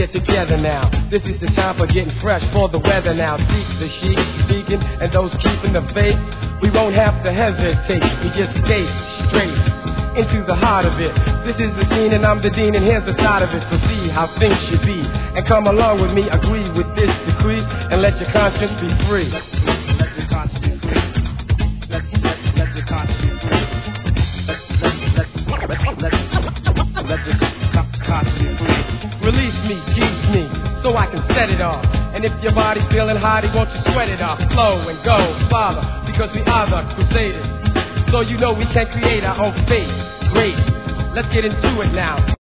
get together now. This is the time for getting fresh for the weather now. Seek the sheep, speaking, and those keeping the faith. We won't have to hesitate. We just skate straight into the heart of it. This is the scene and I'm the dean and here's the side of it. So see how things should be and come along with me. Agree with this decree and let your conscience be free. Let your conscience be free. Let your conscience be free. Let your conscience be free. Release me, teach me, so I can set it off. And if your body's feeling hot, won't you sweat it off? Flow and go, Father, because we are the Crusaders. So you know we can create our own fate. Great, let's get into it now.